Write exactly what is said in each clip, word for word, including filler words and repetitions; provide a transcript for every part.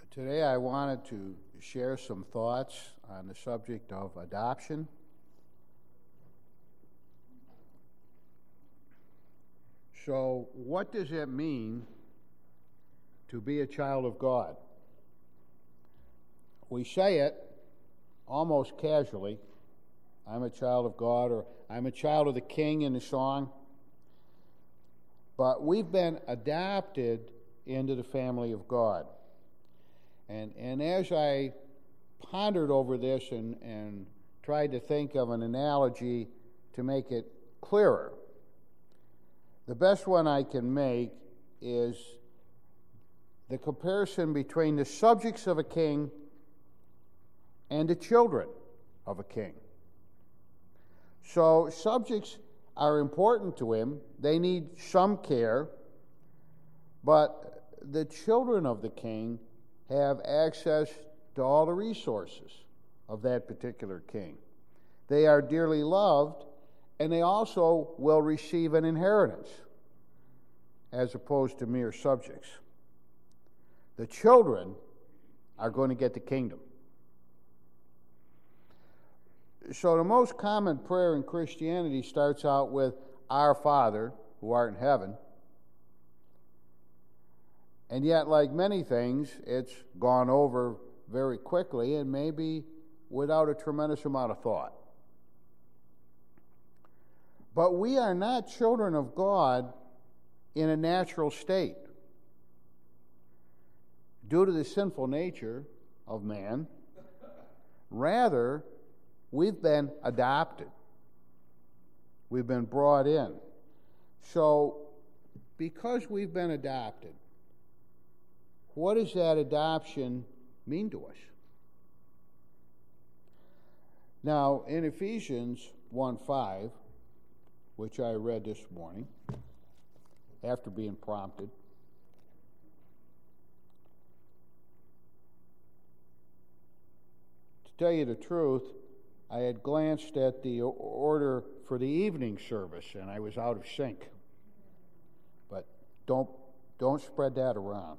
Today I wanted to share some thoughts on the subject of adoption. So, what does it mean to be a child of God? We say it almost casually. I'm a child of God, or I'm a child of the King in the song. But we've been adopted into the family of God. And, and as I pondered over this and, and tried to think of an analogy to make it clearer, the best one I can make is the comparison between the subjects of a king and the children of a king. So subjects are important to him. They need some care, but the children of the king have access to all the resources of that particular king. They are dearly loved, and they also will receive an inheritance as opposed to mere subjects. The children are going to get the kingdom. So the most common prayer in Christianity starts out with, "Our Father, who art in heaven." And yet, like many things, it's gone over very quickly and maybe without a tremendous amount of thought. But we are not children of God in a natural state. Due to the sinful nature of man, rather, we've been adopted. We've been brought in. So, because we've been adopted, what does that adoption mean to us? Now, in Ephesians one five, which I read this morning, after being prompted, to tell you the truth, I had glanced at the order for the evening service, and I was out of sync. But don't, don't spread that around.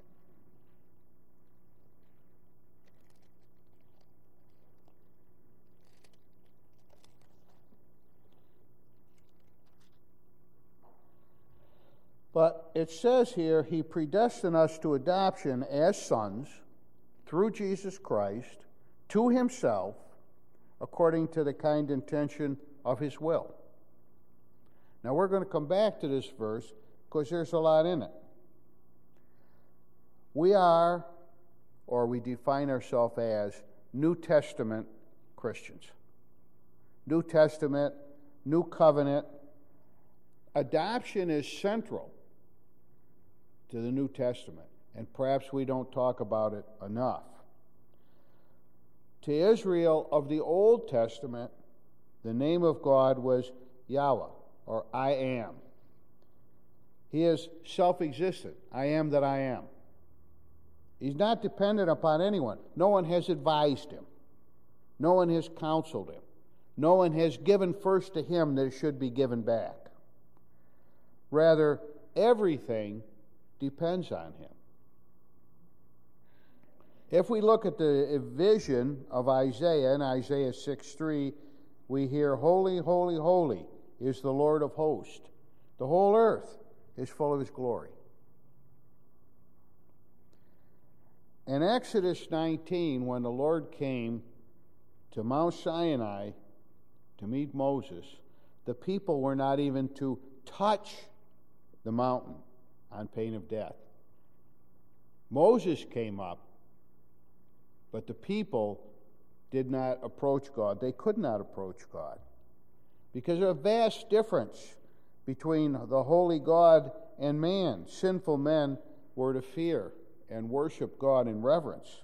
But it says here, He predestined us to adoption as sons through Jesus Christ to Himself, according to the kind intention of His will. Now we're going to come back to this verse because there's a lot in it. We are, or we define ourselves as, New Testament Christians. New Testament, New Covenant. Adoption is central to the New Testament, and perhaps we don't talk about it enough. To Israel of the Old Testament, the name of God was Yahweh, or I am. He is self-existent. I am that I am. He's not dependent upon anyone. No one has advised him. No one has counseled him. No one has given first to him that it should be given back. Rather, everything depends on him. If we look at the vision of Isaiah, in Isaiah six three, we hear, "Holy, holy, holy is the Lord of hosts. The whole earth is full of His glory." In Exodus nineteen, when the Lord came to Mount Sinai to meet Moses, the people were not even to touch the mountain on pain of death. Moses came up, but the people did not approach God. They could not approach God because of a vast difference between the holy God and man. Sinful men were to fear and worship God in reverence.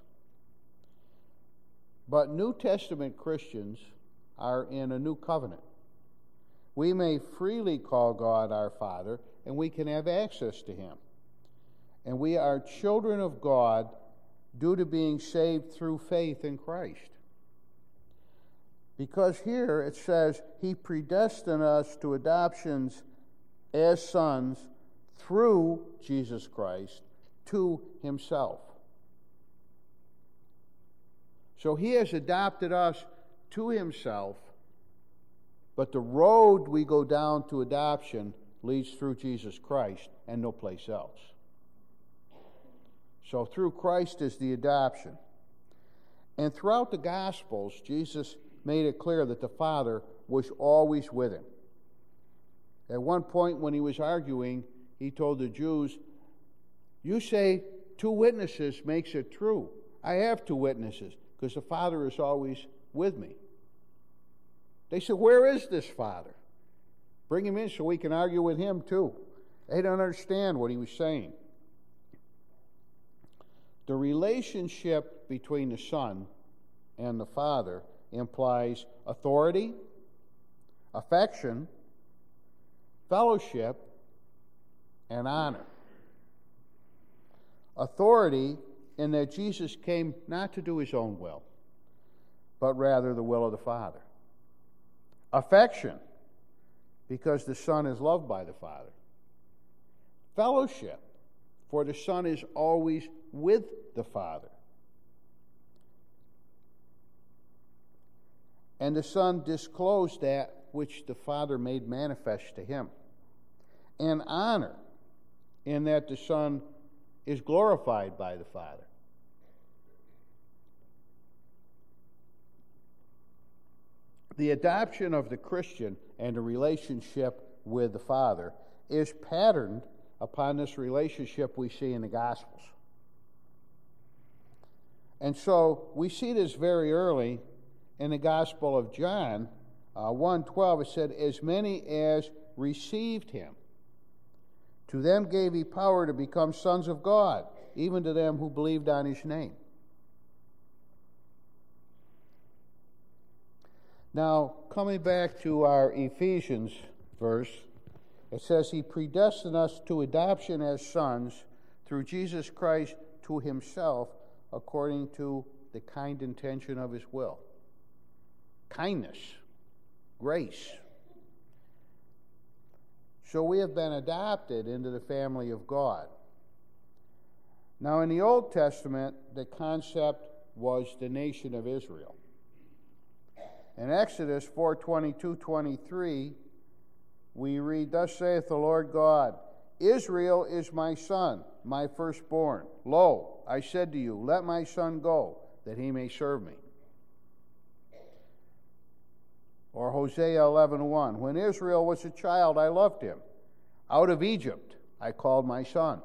But New Testament Christians are in a new covenant. We may freely call God our Father, and we can have access to Him. And we are children of God due to being saved through faith in Christ. Because here it says, He predestined us to adoptions as sons through Jesus Christ to Himself. So he has adopted us to himself, but the road we go down to adoption leads through Jesus Christ and no place else. So through Christ is the adoption. And throughout the Gospels, Jesus made it clear that the Father was always with him. At one point when he was arguing, he told the Jews, "You say two witnesses makes it true. I have two witnesses because the Father is always with me." They said, "Where is this Father? Bring him in so we can argue with him too." They don't understand what he was saying. The relationship between the Son and the Father implies authority, affection, fellowship, and honor. Authority in that Jesus came not to do his own will, but rather the will of the Father. Affection, because the Son is loved by the Father. Fellowship, for the Son is always with the Father. And the Son disclosed that which the Father made manifest to him. And honor, in that the Son is glorified by the Father. The adoption of the Christian and the relationship with the Father is patterned upon this relationship we see in the Gospels. And so we see this very early in the Gospel of John, uh, one twelve. It said, "As many as received him, to them gave he power to become sons of God, even to them who believed on his name." Now, coming back to our Ephesians verse, it says, "He predestined us to adoption as sons through Jesus Christ to himself, according to the kind intention of his will." Kindness, grace. So we have been adopted into the family of God. Now, in the Old Testament, the concept was the nation of Israel. In Exodus four twenty-two twenty-three, we read, "Thus saith the Lord God, Israel is my son, my firstborn. Lo, I said to you, let my son go, that he may serve me." Or Hosea eleven one, "When Israel was a child, I loved him. Out of Egypt, I called my son."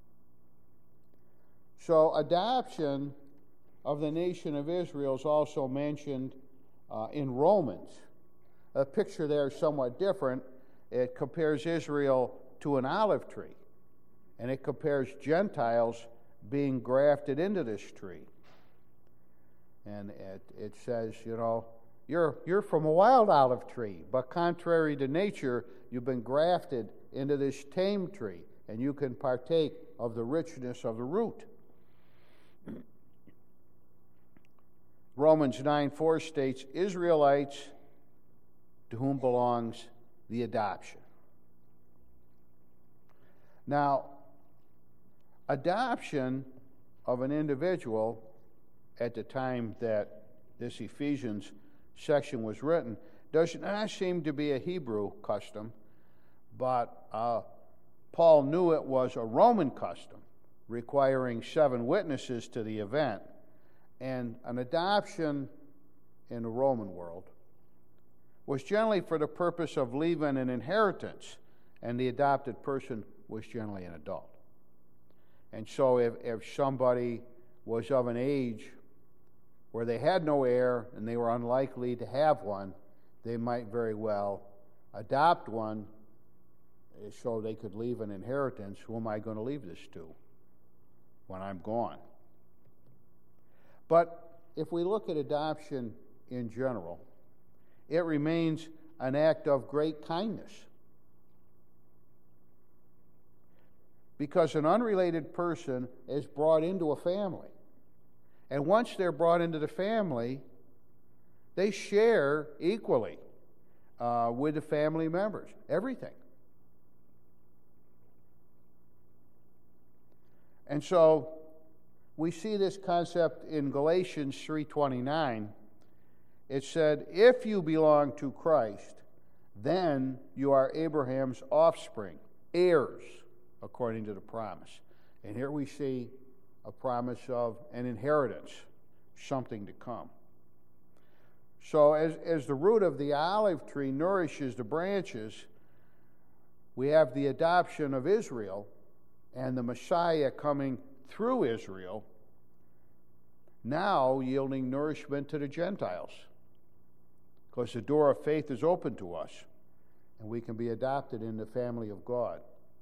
So adoption of the nation of Israel is also mentioned uh, in Romans. A picture there is somewhat different. It compares Israel to an olive tree, and it compares Gentiles being grafted into this tree. And it, it says, you know, You're, you're from a wild olive tree, but contrary to nature, you've been grafted into this tame tree, and you can partake of the richness of the root. Romans nine four states, "Israelites to whom belongs the adoption." Now, adoption of an individual at the time that this Ephesians section was written does not seem to be a Hebrew custom, but uh, Paul knew it was a Roman custom, requiring seven witnesses to the event. And an adoption in the Roman world was generally for the purpose of leaving an inheritance, and the adopted person was generally an adult. And so if, if somebody was of an age where they had no heir and they were unlikely to have one, they might very well adopt one so they could leave an inheritance. Who am I going to leave this to when I'm gone? But if we look at adoption in general, it remains an act of great kindness. Because an unrelated person is brought into a family. And once they're brought into the family, they share equally uh, with the family members, everything. And so we see this concept in Galatians three twenty-nine. It said, if you belong to Christ, then you are Abraham's offspring, heirs, according to the promise. And here we see a promise of an inheritance, something to come. So as, as the root of the olive tree nourishes the branches, we have the adoption of Israel and the Messiah coming through Israel, now yielding nourishment to the Gentiles. Because the door of faith is open to us, and we can be adopted in the family of God.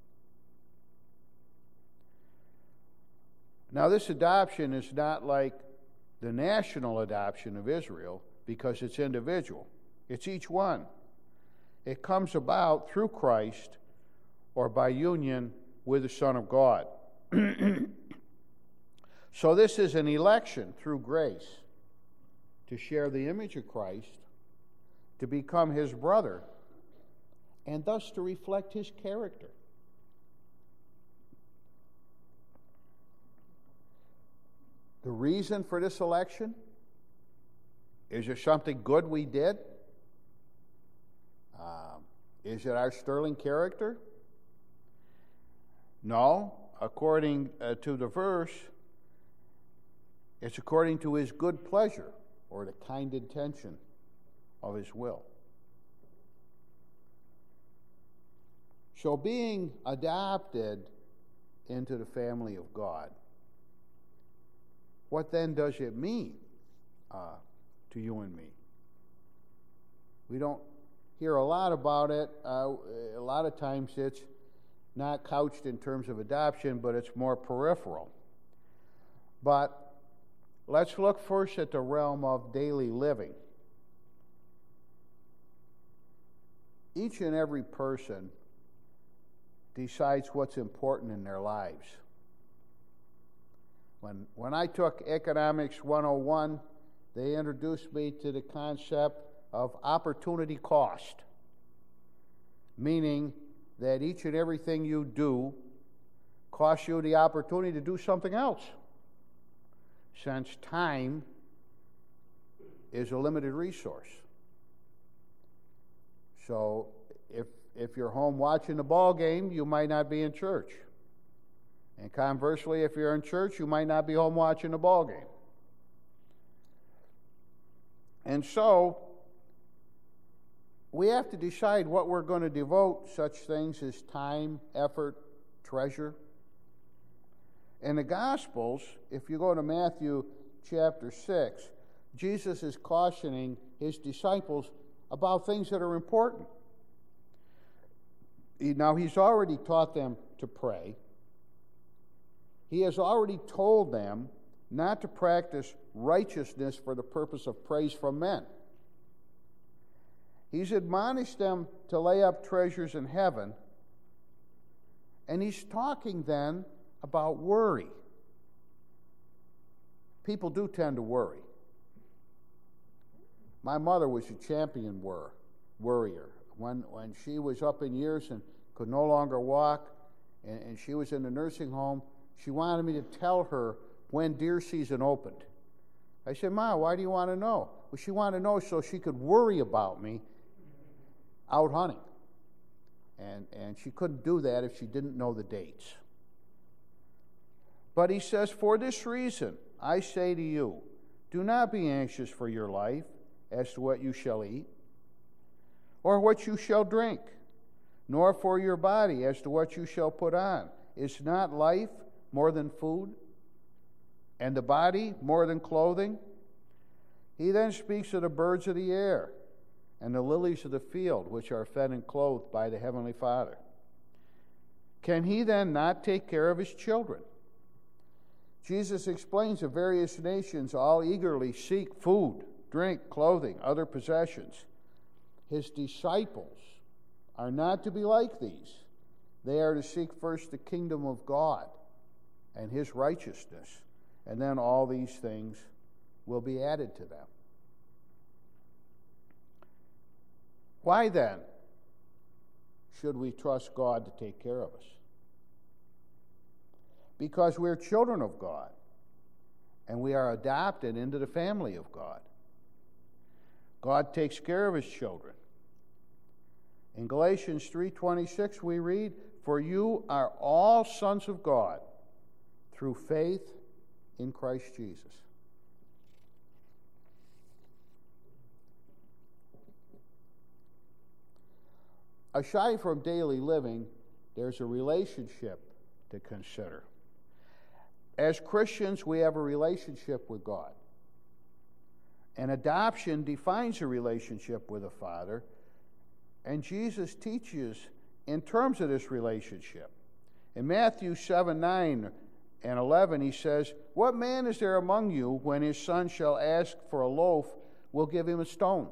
Now, this adoption is not like the national adoption of Israel, because it's individual. It's each one. It comes about through Christ or by union with the Son of God. So this is an election through grace to share the image of Christ, to become his brother, and thus to reflect his character. The reason for this election, is there something good we did? Um, is it our sterling character? No. According uh, to the verse, it's according to his good pleasure or the kind intention of his will. So being adopted into the family of God, what then does it mean uh, to you and me? We don't hear a lot about it. Uh, a lot of times it's not couched in terms of adoption, but it's more peripheral. But let's look first at the realm of daily living. Each and every person decides what's important in their lives. When, when I took Economics one oh one, they introduced me to the concept of opportunity cost, meaning that each and everything you do costs you the opportunity to do something else, since time is a limited resource. So if if you're home watching the ball game, you might not be in church. And conversely, if you're in church, you might not be home watching the ball game. And so we have to decide what we're going to devote such things as time, effort, treasure. In the Gospels, if you go to Matthew chapter six, Jesus is cautioning his disciples about things that are important. He, now, he's already taught them to pray. He has already told them not to practice righteousness for the purpose of praise from men. He's admonished them to lay up treasures in heaven, and he's talking then about worry. People do tend to worry. My mother was a champion wor- worrier. When, when she was up in years and could no longer walk, and, and she was in the nursing home, she wanted me to tell her when deer season opened. I said, Ma, why do you want to know? Well, she wanted to know so she could worry about me out hunting. And, and she couldn't do that if she didn't know the dates. But he says, for this reason, I say to you, do not be anxious for your life as to what you shall eat, or what you shall drink, nor for your body as to what you shall put on. Is not life more than food, and the body more than clothing? He then speaks of the birds of the air and the lilies of the field, which are fed and clothed by the Heavenly Father. Can he then not take care of his children? Jesus explains that various nations all eagerly seek food, drink, clothing, other possessions. His disciples are not to be like these. They are to seek first the kingdom of God and his righteousness, and then all these things will be added to them. Why then should we trust God to take care of us? Because we're children of God, and we are adopted into the family of God. God takes care of his children. In Galatians three twenty-six we read, "For you are all sons of God through faith in Christ Jesus." Aside from daily living, there's a relationship to consider. As Christians, we have a relationship with God. And adoption defines a relationship with a father, and Jesus teaches in terms of this relationship. In Matthew seven, nine and eleven, he says, "What man is there among you, when his son shall ask for a loaf, will give him a stone?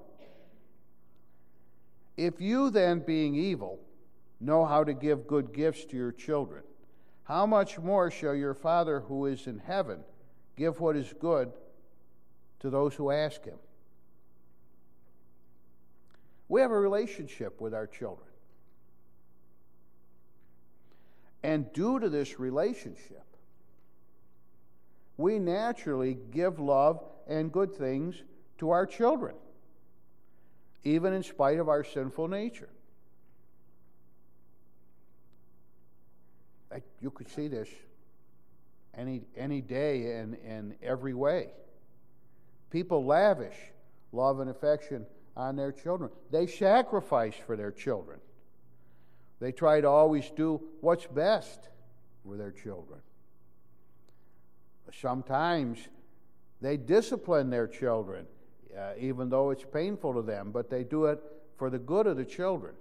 If you then, being evil, know how to give good gifts to your children, how much more shall your Father who is in heaven give what is good to those who ask him?" We have a relationship with our children. And due to this relationship, we naturally give love and good things to our children, even in spite of our sinful nature. You could see this any any day and in every way. People lavish love and affection on their children. They sacrifice for their children. They try to always do what's best for their children. Sometimes they discipline their children, uh, even though it's painful to them, but they do it for the good of the children.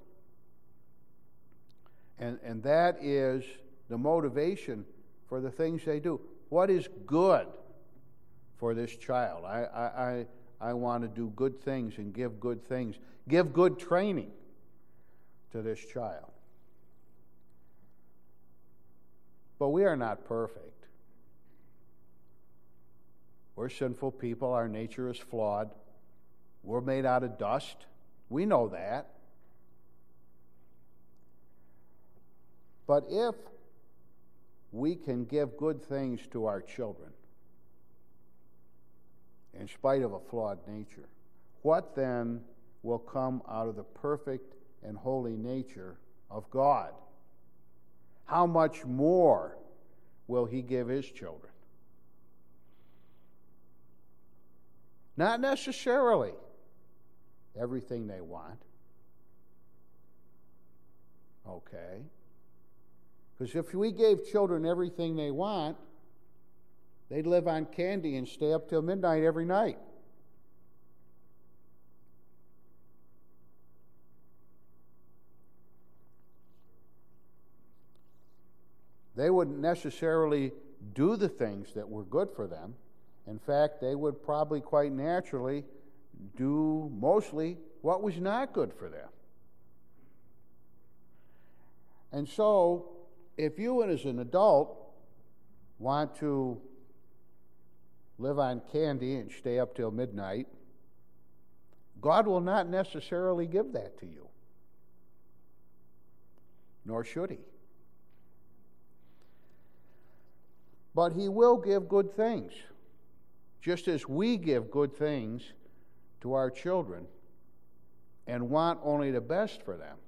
And, and that is the motivation for the things they do. What is good for this child? I, I, I, I want to do good things and give good things, give good training to this child. But we are not perfect. We're sinful people. Our nature is flawed. We're made out of dust. We know that. But if we can give good things to our children, in spite of a flawed nature, what then will come out of the perfect and holy nature of God? How much more will he give his children? Not necessarily everything they want. Okay. Because if we gave children everything they want, they'd live on candy and stay up till midnight every night. They wouldn't necessarily do the things that were good for them. In fact, they would probably quite naturally do mostly what was not good for them. And so, if you as an adult want to live on candy and stay up till midnight, God will not necessarily give that to you. Nor should he. But he will give good things, just as we give good things to our children and want only the best for them.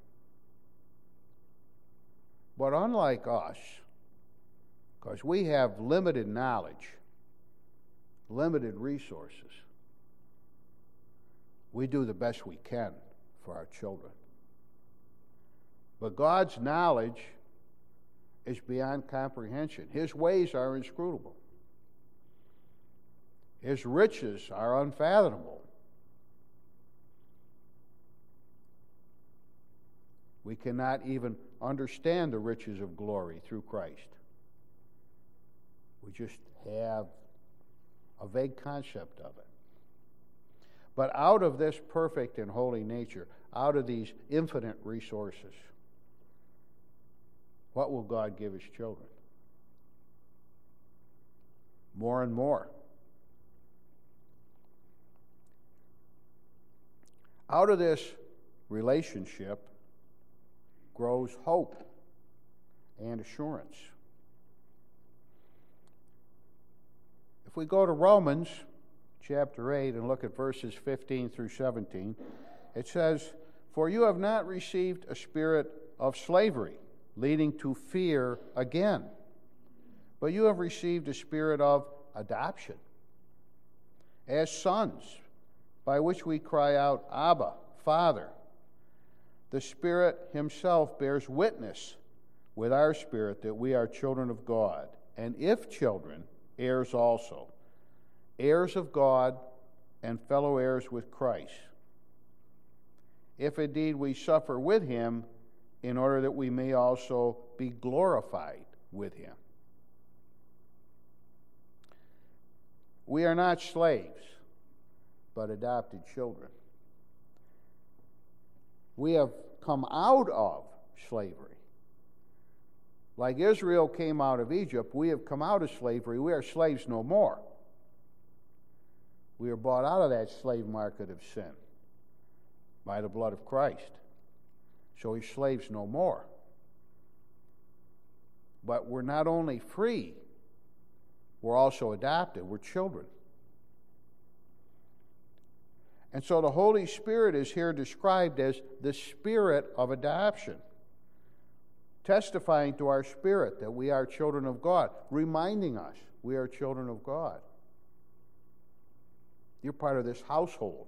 But unlike us, because we have limited knowledge, limited resources, we do the best we can for our children. But God's knowledge is beyond comprehension. His ways are inscrutable. His riches are unfathomable. We cannot even understand the riches of glory through Christ. We just have a vague concept of it. But out of this perfect and holy nature, out of these infinite resources, what will God give his children? More and more. Out of this relationship grows hope and assurance. If we go to Romans chapter eight and look at verses fifteen through seventeen, it says, "For you have not received a spirit of slavery, leading to fear again, but you have received a spirit of adoption as sons, by which we cry out, Abba, Father. The Spirit himself bears witness with our spirit that we are children of God, and if children, heirs also, heirs of God and fellow heirs with Christ, if indeed we suffer with him, in order that we may also be glorified with him." We are not slaves, but adopted children. We have come out of slavery. Like Israel came out of Egypt, we have come out of slavery. We are slaves no more. We are bought out of that slave market of sin by the blood of Christ. So we're slaves no more. But we're not only free, we're also adopted. We're children. And so the Holy Spirit is here described as the Spirit of adoption, testifying to our spirit that we are children of God, reminding us we are children of God. You're part of this household.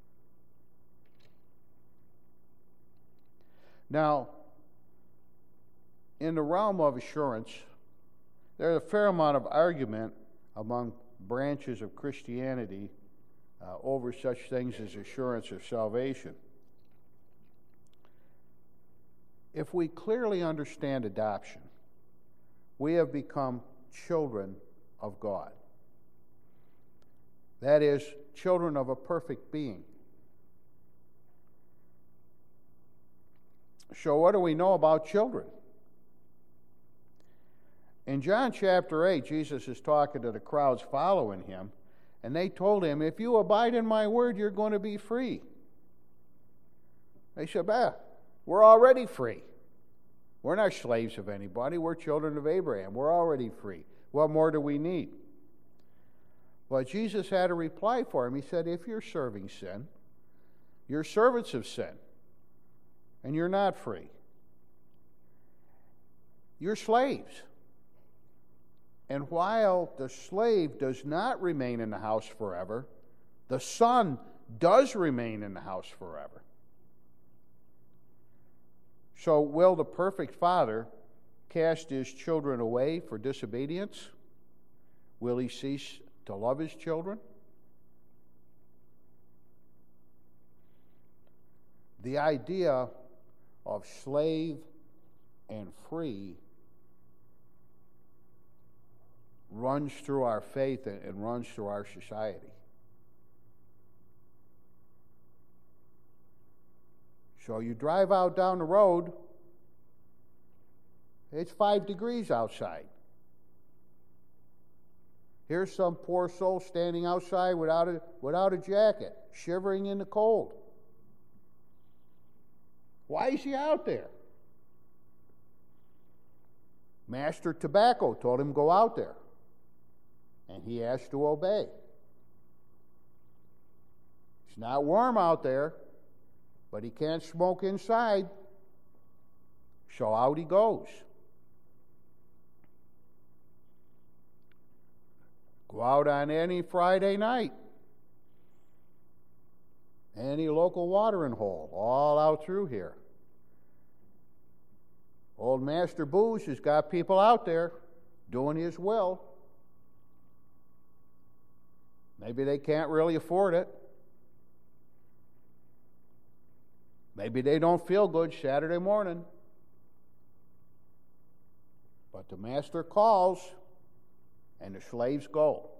Now, in the realm of assurance, there's a fair amount of argument among branches of Christianity uh, over such things as assurance of salvation. If we clearly understand adoption, we have become children of God. That is, children of a perfect being. So what do we know about children? In John chapter eight, Jesus is talking to the crowds following him, and they told him, "If you abide in my word, you're going to be free." They said, "Bah, we're already free. We're not slaves of anybody. We're children of Abraham. We're already free. What more do we need?" But Jesus had a reply for him. He said, "If you're serving sin, you're servants of sin, and you're not free. You're slaves. And while the slave does not remain in the house forever, the son does remain in the house forever. So will the perfect father cast his children away for disobedience? Will he cease to love his children?" The idea of slave and free runs through our faith and runs through our society. So you drive out down the road, it's five degrees outside. Here's some poor soul standing outside without a, without a jacket, shivering in the cold. Why is he out there? Master Tobacco told him go out there, and he has to obey. It's not warm out there, but he can't smoke inside, so out he goes. Go out on any Friday night, any local watering hole, all out through here. Old Master Booze has got people out there doing his will. Maybe they can't really afford it. Maybe they don't feel good Saturday morning. But the master calls, and the slaves go.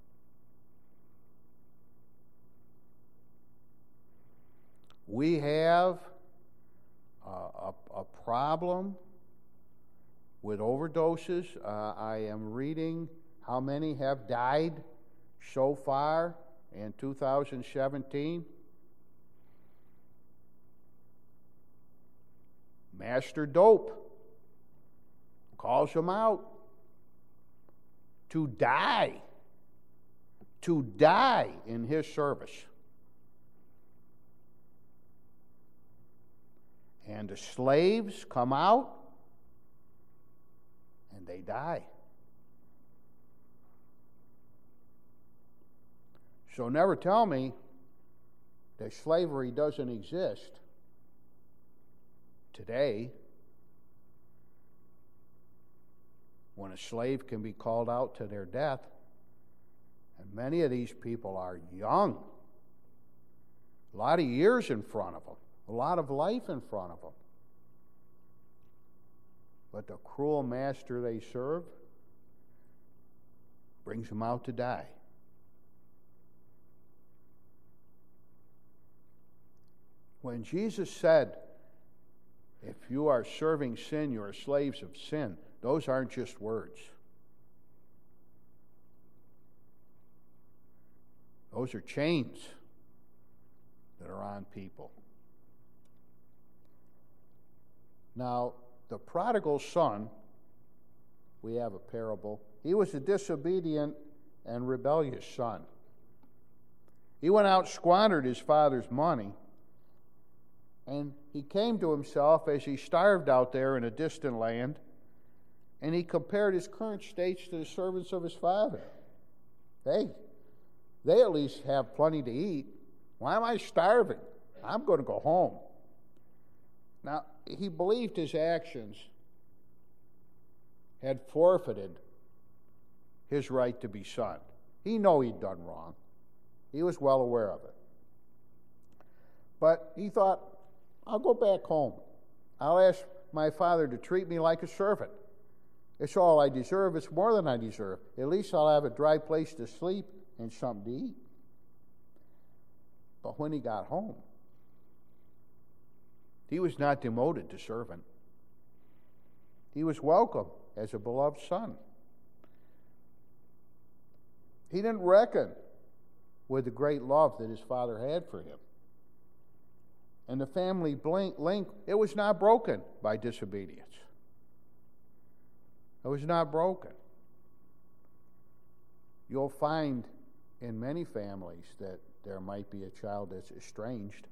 We have uh, a, a problem with overdoses. Uh, I am reading how many have died so far in two thousand seventeen. Master Dope calls them out to die to die in his service. And the slaves come out and they die. So never tell me that slavery doesn't exist today, when a slave can be called out to their death. And many of these people are young. A lot of years in front of them. A lot of life in front of them. But the cruel master they serve brings them out to die. When Jesus said, if you are serving sin, you are slaves of sin, those aren't just words. Those are chains that are on people. Now, the prodigal son, we have a parable. He was a disobedient and rebellious son. He went out, squandered his father's money, and he came to himself as he starved out there in a distant land, and he compared his current states to the servants of his father. Hey, they at least have plenty to eat. Why am I starving? I'm going to go home. Now, he believed his actions had forfeited his right to be son. He knew he'd done wrong. He was well aware of it. But he thought, I'll go back home. I'll ask my father to treat me like a servant. It's all I deserve. It's more than I deserve. At least I'll have a dry place to sleep and something to eat. But when he got home, he was not demoted to servant. He was welcomed as a beloved son. He didn't reckon with the great love that his father had for him. And the family link, it was not broken by disobedience. It was not broken. You'll find in many families that there might be a child that's estranged,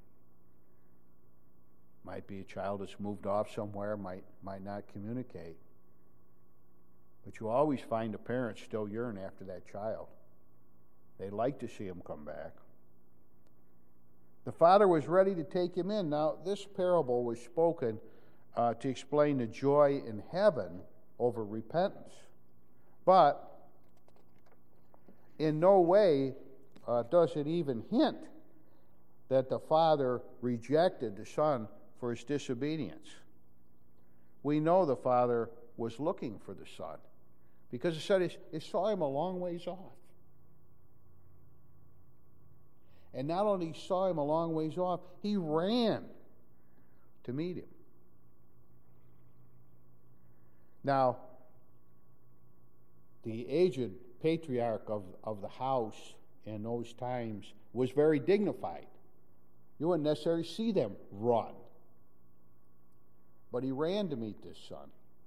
might be a child that's moved off somewhere, might, might not communicate. But you always find the parents still yearn after that child. They like to see him come back. The father was ready to take him in. Now, this parable was spoken uh, to explain the joy in heaven over repentance. But in no way uh, does it even hint that the father rejected the son for his disobedience. We know the father was looking for the son because it said it, it saw him a long ways off. And not only saw him a long ways off, he ran to meet him. Now, the aged patriarch of, of the house in those times was very dignified. You wouldn't necessarily see them run. But he ran to meet this son.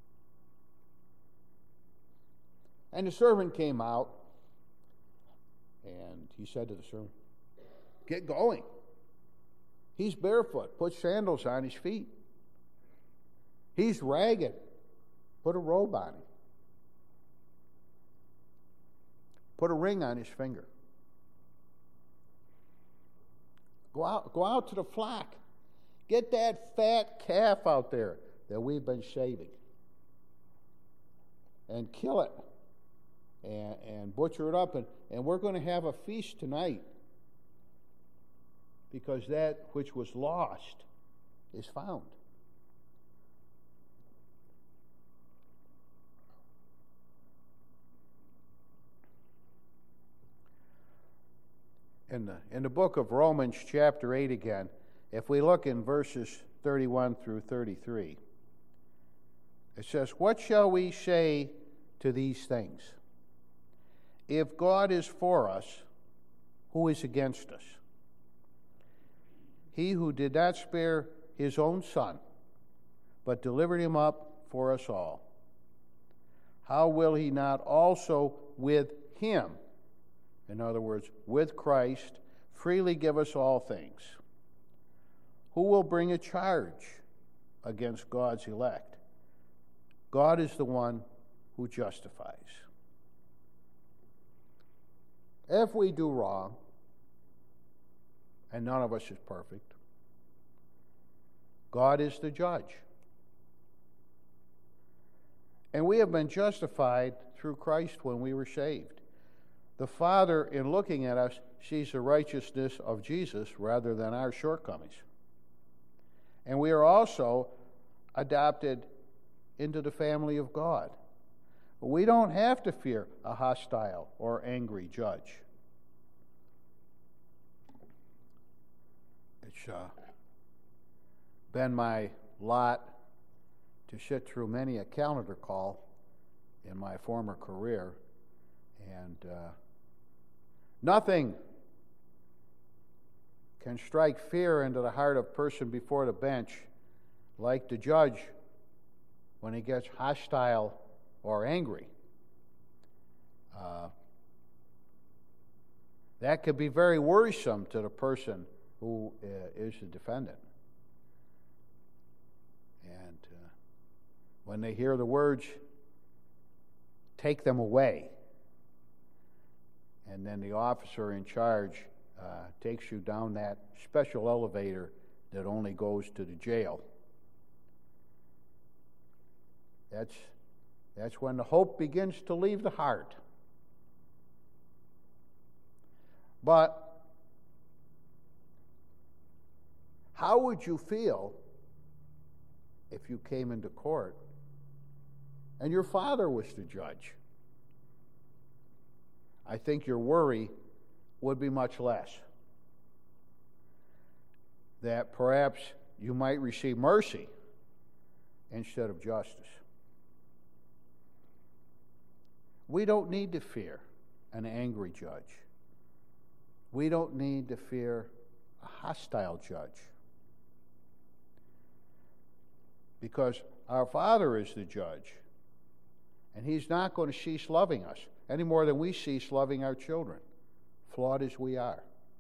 And the servant came out, and he said to the servant, "Get going. He's barefoot. Put sandals on his feet. He's ragged. Put a robe on him. Put a ring on his finger. Go out, go out to the flock. Get that fat calf out there that we've been shaving. And kill it. And, and butcher it up. And, and we're going to have a feast tonight. Because that which was lost is found." In the, in the book of Romans, chapter eight again, if we look in verses thirty-one through thirty-three, it says, "What shall we say to these things? If God is for us, who is against us? He who did not spare his own son, but delivered him up for us all, how will he not also with him in other words, with Christ, freely give us all things. Who will bring a charge against God's elect? God is the one who justifies. If we do wrong, and none of us is perfect, God is the judge. And we have been justified through Christ when we were saved. The Father, in looking at us, sees the righteousness of Jesus rather than our shortcomings. And we are also adopted into the family of God. We don't have to fear a hostile or angry judge. It's uh, been my lot to sit through many a calendar call in my former career, and uh, nothing can strike fear into the heart of a person before the bench like the judge when he gets hostile or angry. Uh, that could be very worrisome to the person who uh, is the defendant. And uh, when they hear the words, "Take them away," and then the officer in charge uh, takes you down that special elevator that only goes to the jail, that's that's when the hope begins to leave the heart. But how would you feel if you came into court and your father was the judge? I think your worry would be much less. That perhaps you might receive mercy instead of justice. We don't need to fear an angry judge. We don't need to fear a hostile judge. Because our Father is the judge, and He's not going to cease loving us any more than we cease loving our children, flawed as we are.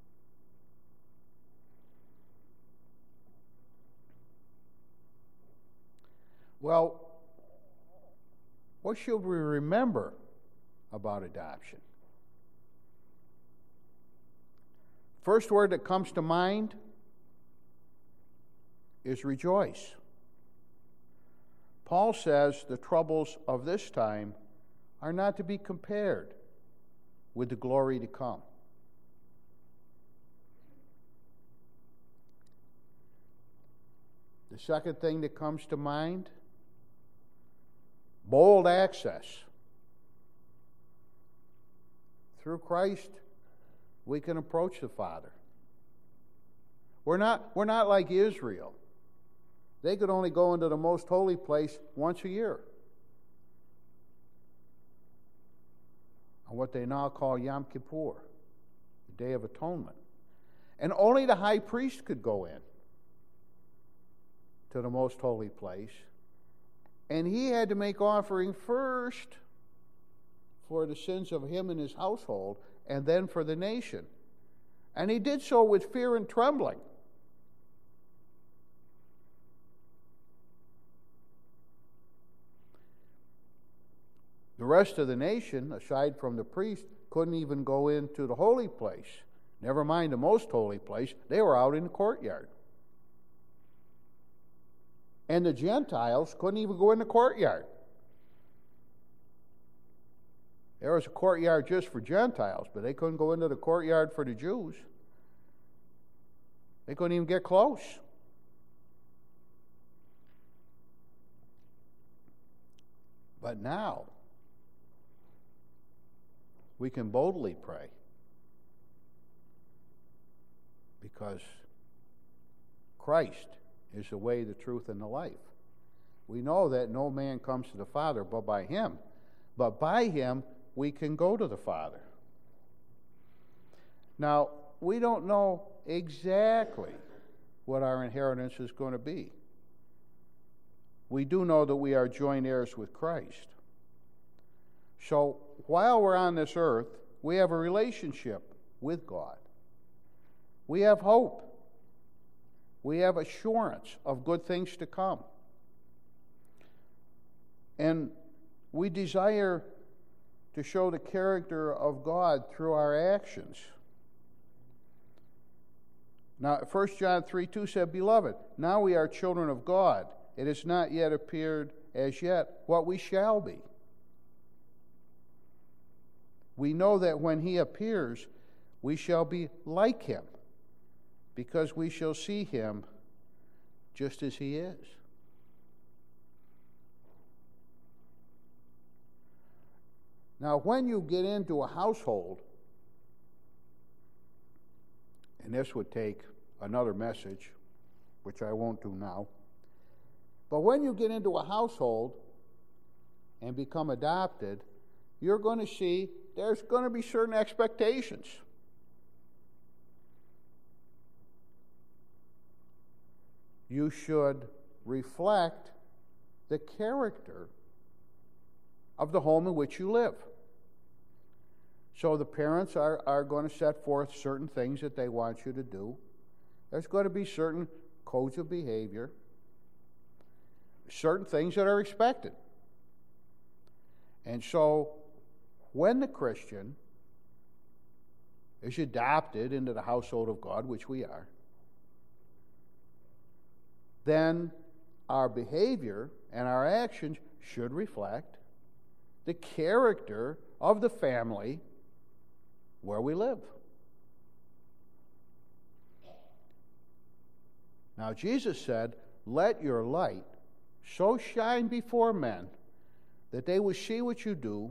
Well, what should we remember about adoption? First word that comes to mind is rejoice. Paul says the troubles of this time are not to be compared with the glory to come. The second thing that comes to mind, bold access. Through Christ, we can approach the Father. We're not, we're not like Israel. They could only go into the most holy place once a year, on what they now call Yom Kippur, the Day of Atonement. And only the high priest could go in to the most holy place, and he had to make offering first for the sins of him and his household, and then for the nation. And he did so with fear and trembling. The rest of the nation, aside from the priest, couldn't even go into the holy place. Never mind the most holy place. They were out in the courtyard. And the Gentiles couldn't even go in the courtyard. There was a courtyard just for Gentiles, but they couldn't go into the courtyard for the Jews. They couldn't even get close. But now, we can boldly pray because Christ is the way, the truth, and the life. We know that no man comes to the Father but by Him. But by Him, we can go to the Father. Now, we don't know exactly what our inheritance is going to be. We do know that we are joint heirs with Christ. So, while we're on this earth, we have a relationship with God. We have hope. We have assurance of good things to come. And we desire to show the character of God through our actions. Now, First John three two said, Beloved, now we are children of God. It has not yet appeared as yet what we shall be. We know that when he appears, we shall be like him, because we shall see him just as he is. Now, when you get into a household, and this would take another message, which I won't do now, but when you get into a household and become adopted, you're going to see there's going to be certain expectations. You should reflect the character of the home in which you live. So the parents are, are going to set forth certain things that they want you to do. There's going to be certain codes of behavior, certain things that are expected. And so when the Christian is adopted into the household of God, which we are, then our behavior and our actions should reflect the character of the family where we live. Now, Jesus said, Let your light so shine before men that they will see what you do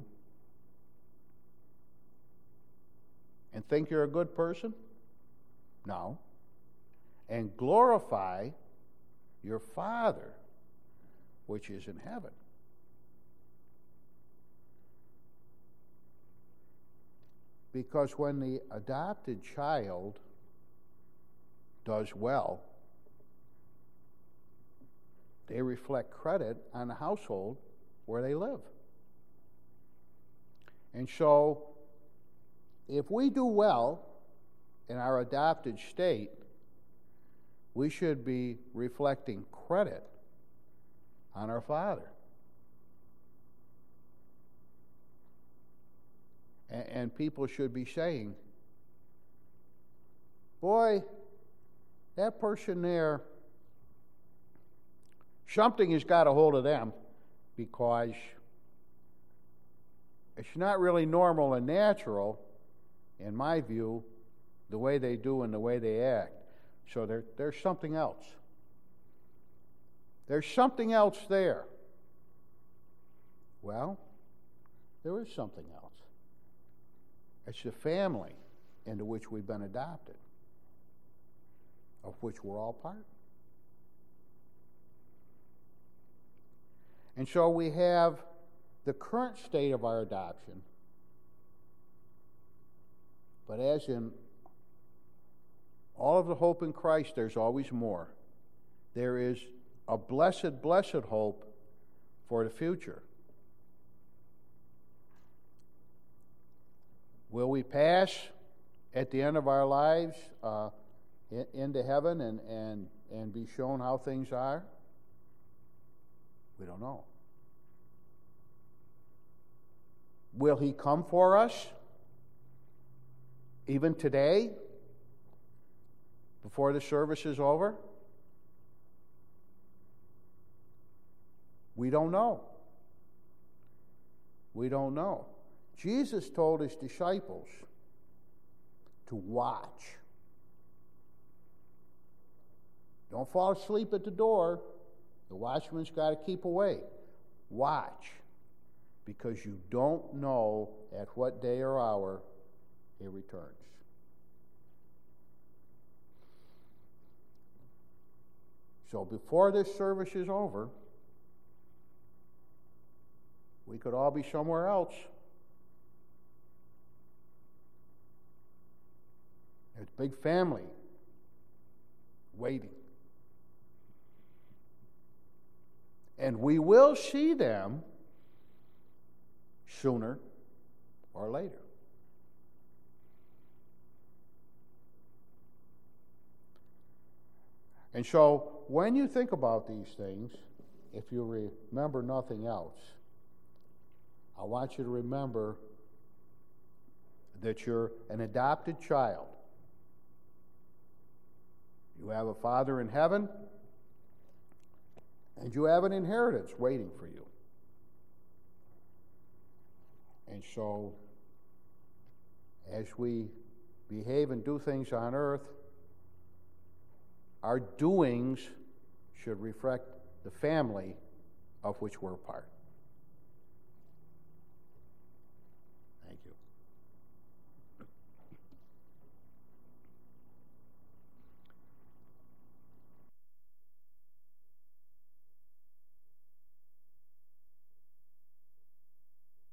and think you're a good person? No. And glorify your Father which is in heaven. Because when the adopted child does well, they reflect credit on the household where they live. And so, if we do well in our adopted state, we should be reflecting credit on our Father. And, and people should be saying, boy, that person there, something has got a hold of them, because it's not really normal and natural, in my view, the way they do and the way they act. So there, there's something else. There's something else there. Well, there is something else. It's the family into which we've been adopted, of which we're all part. And so we have the current state of our adoption, but as in all of the hope in Christ, there's always more. There is a blessed, blessed hope for the future. Will we pass at the end of our lives uh, in, into heaven and, and, and be shown how things are? We don't know. Will he come for us even today, before the service is over? We don't know. We don't know. Jesus told his disciples to watch. Don't fall asleep at the door. The watchman's got to keep away. Watch, because you don't know at what day or hour he returns. So before this service is over, we could all be somewhere else. There's a big family waiting. And we will see them sooner or later. And so, when you think about these things, if you remember nothing else, I want you to remember that you're an adopted child. You have a Father in heaven, and you have an inheritance waiting for you. And so, as we behave and do things on earth, our doings should reflect the family of which we're a part.